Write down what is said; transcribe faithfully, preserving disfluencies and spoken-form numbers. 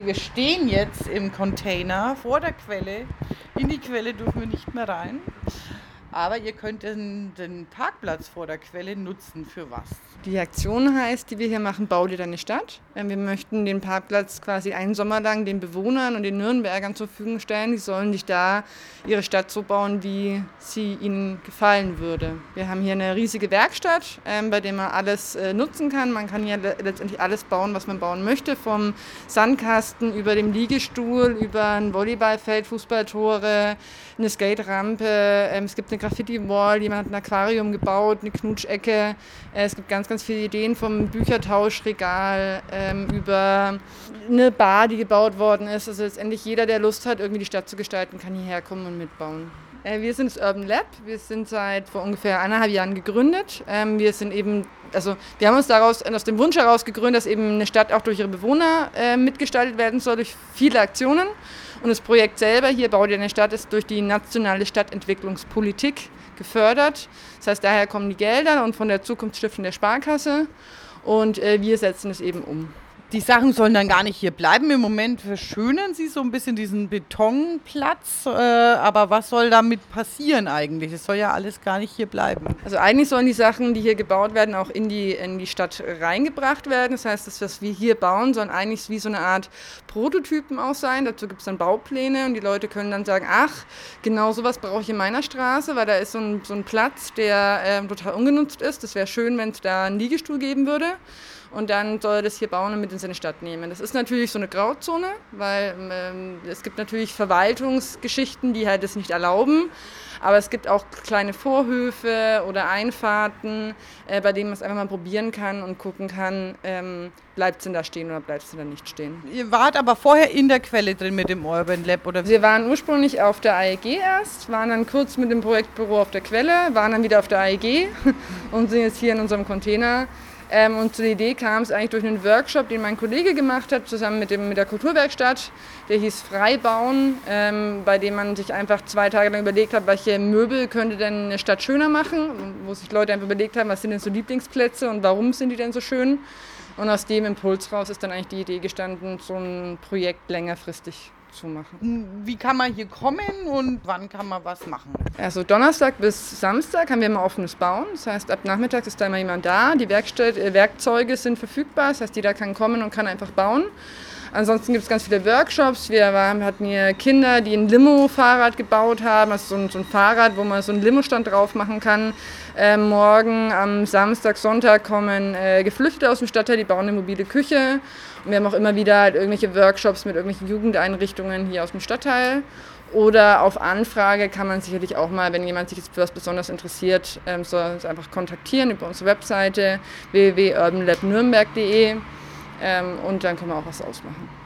Wir stehen jetzt im Container vor der Quelle. In die Quelle dürfen wir nicht mehr rein. Aber ihr könnt den, den Parkplatz vor der Quelle nutzen. Für was? Die Aktion heißt, die wir hier machen, Bau dir deine Stadt. Wir möchten den Parkplatz quasi einen Sommer lang den Bewohnern und den Nürnbergern zur Verfügung stellen. Die sollen sich da ihre Stadt so bauen, wie sie ihnen gefallen würde. Wir haben hier eine riesige Werkstatt, bei der man alles nutzen kann. Man kann hier letztendlich alles bauen, was man bauen möchte. Vom Sandkasten über den Liegestuhl, über ein Volleyballfeld, Fußballtore, eine Skaterampe. Es gibt eine Graffiti-Wall, jemand hat ein Aquarium gebaut, eine Knutschecke. Es gibt ganz, ganz viele Ideen vom Büchertauschregal ähm, über eine Bar, die gebaut worden ist. Also letztendlich jeder, der Lust hat, irgendwie die Stadt zu gestalten, kann hierher kommen und mitbauen. Äh, wir sind das Urban Lab. Wir sind seit vor ungefähr eineinhalb Jahren gegründet. Ähm, wir sind eben, also wir haben uns daraus aus dem Wunsch heraus gegründet, dass eben eine Stadt auch durch ihre Bewohner äh, mitgestaltet werden soll, durch viele Aktionen. Und das Projekt selber hier, Bau dir eine Stadt, ist durch die nationale Stadtentwicklungspolitik gefördert. Das heißt, daher kommen die Gelder und von der Zukunftsstiftung der Sparkasse und äh, wir setzen es eben um. Die Sachen sollen dann gar nicht hier bleiben. Im Moment verschönern sie so ein bisschen diesen Betonplatz. Äh, aber was soll damit passieren eigentlich? Es soll ja alles gar nicht hier bleiben. Also eigentlich sollen die Sachen, die hier gebaut werden, auch in die, in die Stadt reingebracht werden. Das heißt, das, was wir hier bauen, sollen eigentlich wie so eine Art Prototypen auch sein. Dazu gibt es dann Baupläne und die Leute können dann sagen, ach, genau sowas brauche ich in meiner Straße, weil da ist so ein, so ein Platz, der äh, total ungenutzt ist. Das wäre schön, wenn es da einen Liegestuhl geben würde. Und dann soll er das hier bauen und mit in seine Stadt nehmen. Das ist natürlich so eine Grauzone, weil ähm, es gibt natürlich Verwaltungsgeschichten, die halt das nicht erlauben. Aber es gibt auch kleine Vorhöfe oder Einfahrten, äh, bei denen man es einfach mal probieren kann und gucken kann, ähm, bleibt es denn da stehen oder bleibt es denn da nicht stehen. Ihr wart aber vorher in der Quelle drin mit dem Urban Lab, oder? Wir waren ursprünglich auf der A E G erst, waren dann kurz mit dem Projektbüro auf der Quelle, waren dann wieder auf der A E G und sind jetzt hier in unserem Container. Ähm, und zur Idee kam es eigentlich durch einen Workshop, den mein Kollege gemacht hat, zusammen mit, dem, mit der Kulturwerkstatt. Der hieß Freibauen, ähm, bei dem man sich einfach zwei Tage lang überlegt hat, welche Möbel könnte denn eine Stadt schöner machen. Wo sich Leute einfach überlegt haben, was sind denn so Lieblingsplätze und warum sind die denn so schön. Und aus dem Impuls raus ist dann eigentlich die Idee gestanden, so ein Projekt längerfristig zu machen. Wie kann man hier kommen und wann kann man was machen? Also Donnerstag bis Samstag haben wir immer offenes Bauen. Das heißt, ab Nachmittags ist da immer jemand da. Die Werkstatt, äh, Werkzeuge sind verfügbar. Das heißt, jeder kann kommen und kann einfach bauen. Ansonsten gibt es ganz viele Workshops. Wir waren, hatten hier Kinder, die ein Limo-Fahrrad gebaut haben. Also so ein, so ein Fahrrad, wo man so einen Limostand drauf machen kann. Äh, morgen am Samstag, Sonntag kommen äh, Geflüchtete aus dem Stadtteil, die bauen eine mobile Küche. Und wir haben auch immer wieder halt irgendwelche Workshops mit irgendwelchen Jugendeinrichtungen hier aus dem Stadtteil. Oder auf Anfrage kann man sicherlich auch mal, wenn jemand sich jetzt für was besonders interessiert, ähm, soll uns einfach kontaktieren über unsere Webseite w w w punkt urban lab nürnberg punkt d e ähm, und dann können wir auch was ausmachen.